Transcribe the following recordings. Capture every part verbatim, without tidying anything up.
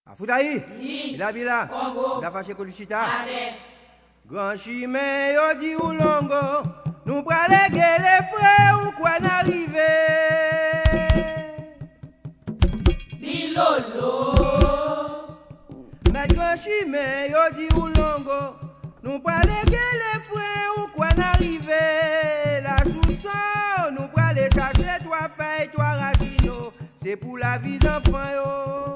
Afoutaï, il a bila, il a fâché Coluchita. Grand chimé, yo dit ou longo, nous praléguer les frères ou quoi n'arriver. Bilolo. Mais grand chimé, yo dit ou longo, nous praléguer les frères ou quoi n'arriver. La sous-son, nous praler chercher toi feuilles, toi racino. C'est pour la vie enfant yo.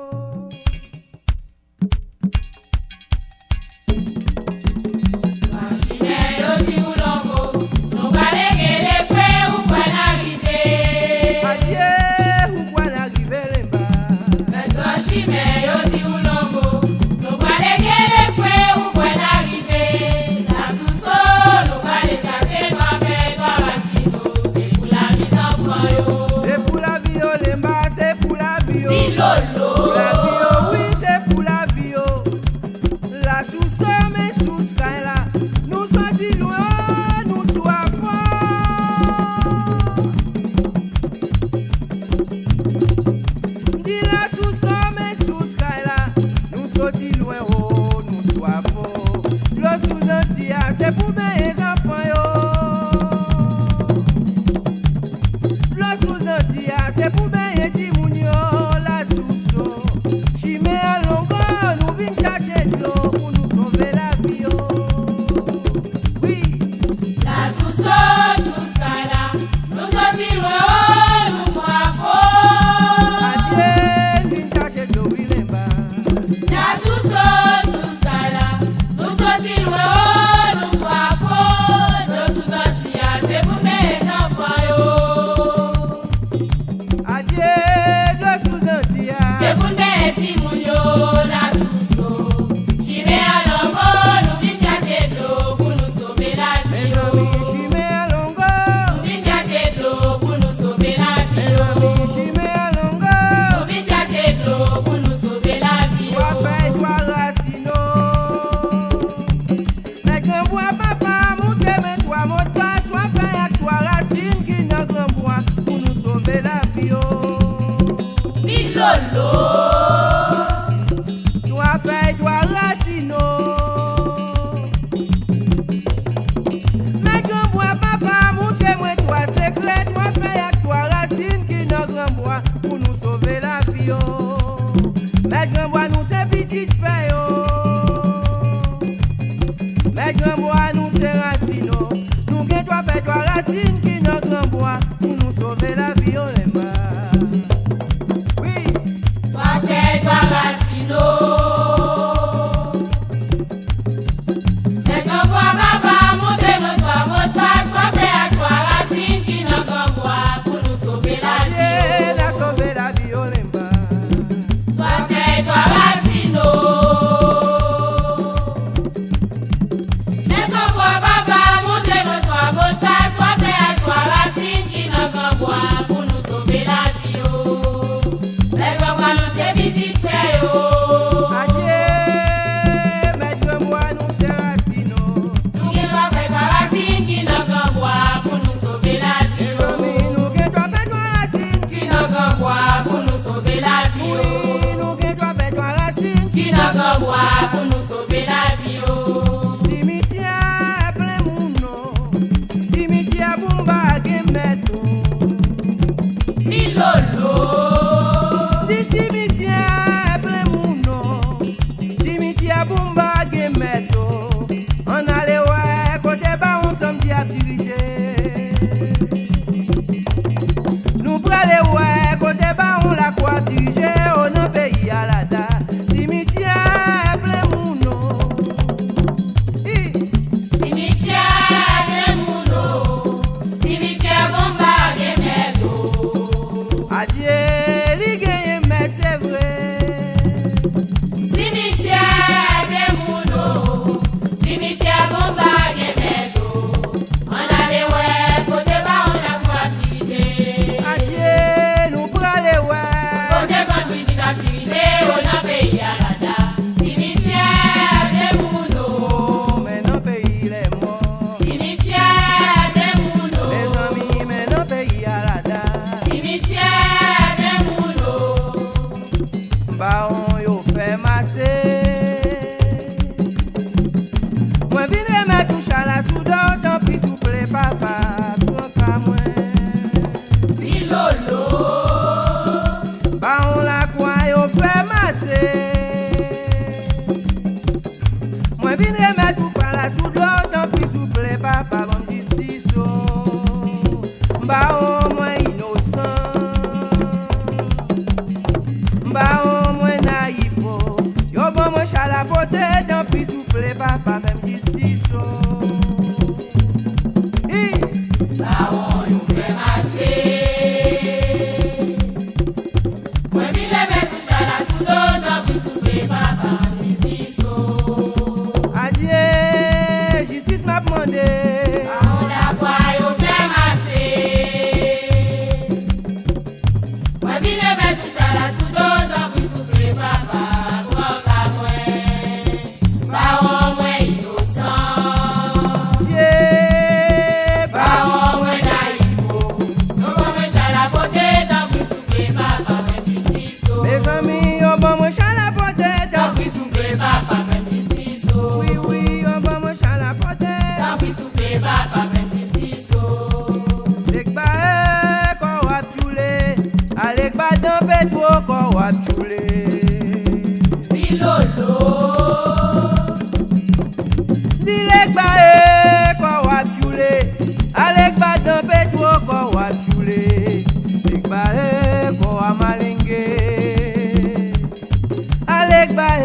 Côté bas on la croix dirigée au non pays à la da. Cimetière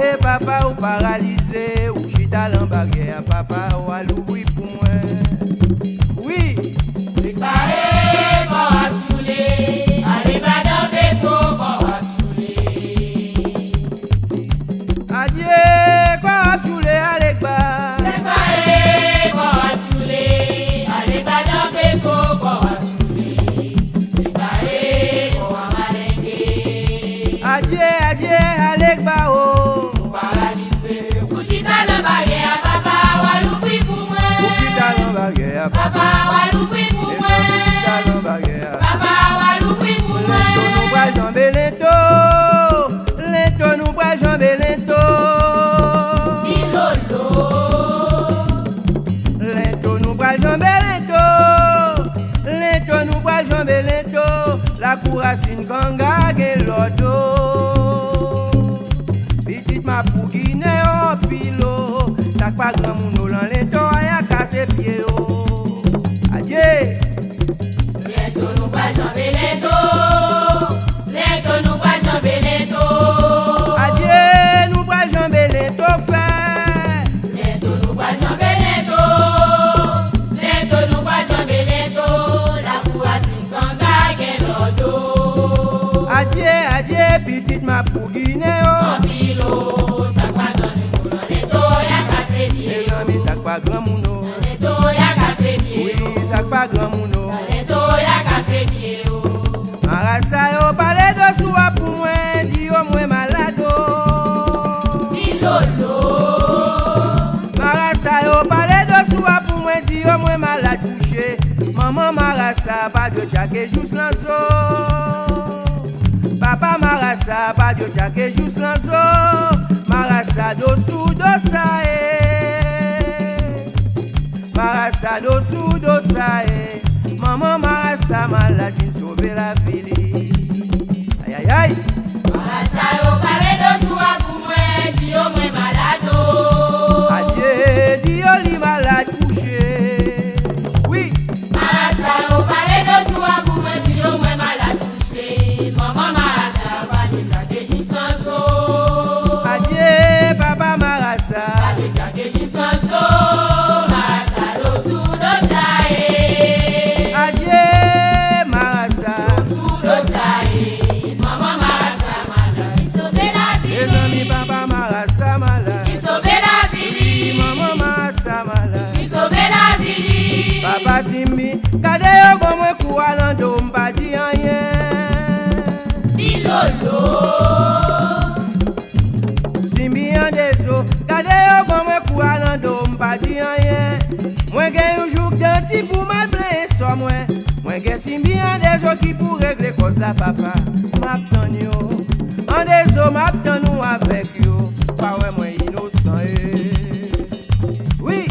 papa ou paralysé, ou chita dans barrière, papa ou à l'ouvrir pour moi. Oui. Préparez pour à touler, allez pas dans béto pour à touler. Adieu, quoi à touler, allez pas. Préparez pour à touler, allez pas dans béto pour à touler. Préparez pour à malinguer. Adieu, adieu, allez pas oh. Paralysé, ou chita dans barrière, papa ou à l'ouvrir pour moi. Ou chita dans barrière, Papa ou à l'ouvrir pour moi. chita dans barrière. Papa ou à l'ouvrir pour moi. Lento nous bras jambe lento, lento nous bras jambe lento. Bilolo. Lento nous bras jambe lento, lento nous bras jambe lento. La couracine ganga gen lodo. Petite ma pou guine en pilo, ça pas grand moun lan lento aya casse pied oh. Adieu. Lento nous pas jambe lento. Lento nous pas jambe lento. Adieu, nous bras jambe lento frère. Lento nous pas jambe lento. Lento nous pas jambe lento. La couracine ganga gen lodo. Adieu, adieu, petite ma pour Guinée oh. En pilo, ça pas dans le moulin. Lento y'a cassé pied. Les amis, ça pas grand moun oh. Lento y'a cassé pied. Oui, ça pas grand moun oh. Lento y'a cassé pied. Marassa yo parle de soi pour moi, dis au moins malade oh. Bilolo. Marassa yo parle de soi pour moi, dis au moins malade touché. Maman Marassa pas de jacket juste lanzo. Papa Marassa pas de jacket juste lanzo. Marassa dessous dosa eh. Marassa dessous dosa eh. Maman Marassa maladine sauver la ville. Aïe aïe aïe. Marassa yo parle de soi pour moi, dis au moins malade. Adieu, Dio li malade couché. Oui. Marassa yo parle de soi pour moi, dis au moins malade touché. Maman Marassa pas de jacket juste lanzo. Adieu, papa Marassa. Pas de jacket juste lanzo. Marassa dessous dosa eh. Adieu, Marassa. Dessous dosa eh. Maman Marassa malade, il sauve la Et l'ami vie. papa Marassa malade. Il sauve la vie. Maman Marassa malade. Il sauve la vie. Papa Simbi, gade yo bon mwen kou alando mpa di anyen. Bilolo. Simbi an deso, gade yo bon mwen kou alando mpa di anyen. Mwen gen yon jouk danti pou mal plen so mwen. Mwen gen Simbi an deso ki pou regle kos la papa. Map tan yo, an deso map tan nou avek yo. Pa wè mwen inosan e. Oui.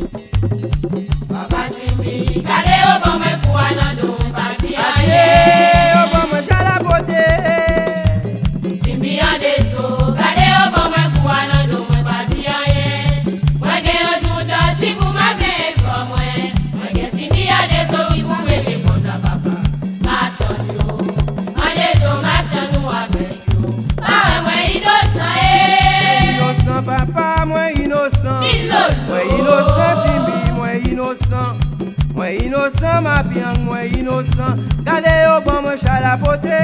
Papa Simbi, gade yo bon mwen kou alando mpati Adieu, aye. yo bon mwen chala bote. Simbi an deso, gade yo bon mwen kou alando mpati aye. Mwen gen yo joun danti pou ma ple so mwen. Mwen gen Simbi an deso ki pou regle konsa papa. Matan yo, an deso matan nou avek yo. Awe mwen inosan e. Innocent papa, mwen innocent. Bilolo. Mwen innocent Simbi, mwen innocent. Mwen innocent ma bien, mwen innocent. Gade yo bon mwen chala pote.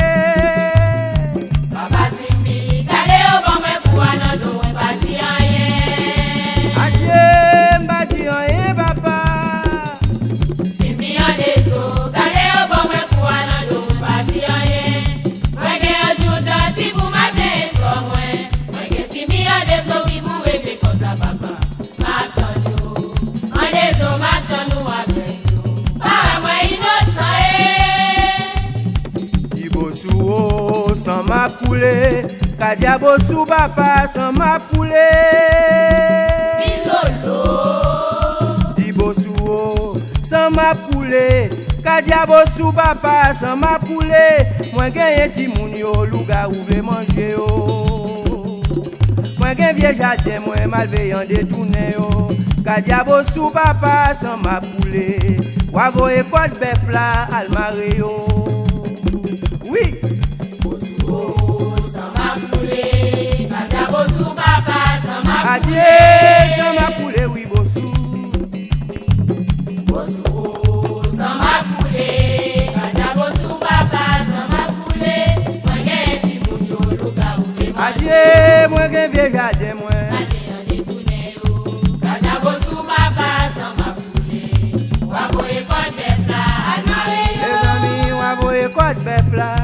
Papa Simbi, gade yo bon mwen kou alando mpati aye. Adieu, mba di anye papa. Simbi an deso, gade yo bon mwen kou alando mpati aye. Mwen gen yo joun danti pou ma ple so mwen. Mwen gen Simbi an deso ki pou regle konsa papa. Matan yo, an deso matan nou avek yo. Awe mwen inosan e. Di bosou oh, san ma koule. Kadia bosou papa, san ma koule. Bilolo. Di bosou oh, san ma koule. Kadia bosou papa, san ma koule. Mwen gen ti moun yo, louga ou vle manje yo. Mwen gen vie jardin, mwen malveillant détourné yo. Kadia bosou papa, san ma koule. Wavo e kote bef la, al mare yo. Oui. Bosu, sa ma poule, kaja bosu papa. Adieu, ça m'a coulé, oui, bossou. Bossou, ça m'a coulé. Kaja bossou papa, ça m'a coulé. Moi j'ai ti moun yo luka ou fe ma. Adieu, moi j'ai vieux jardin, moi. Kaja bossou papa, ça m'a coulé. Wabo e kote befla, anare yo. Les amis, wabo e kote befla.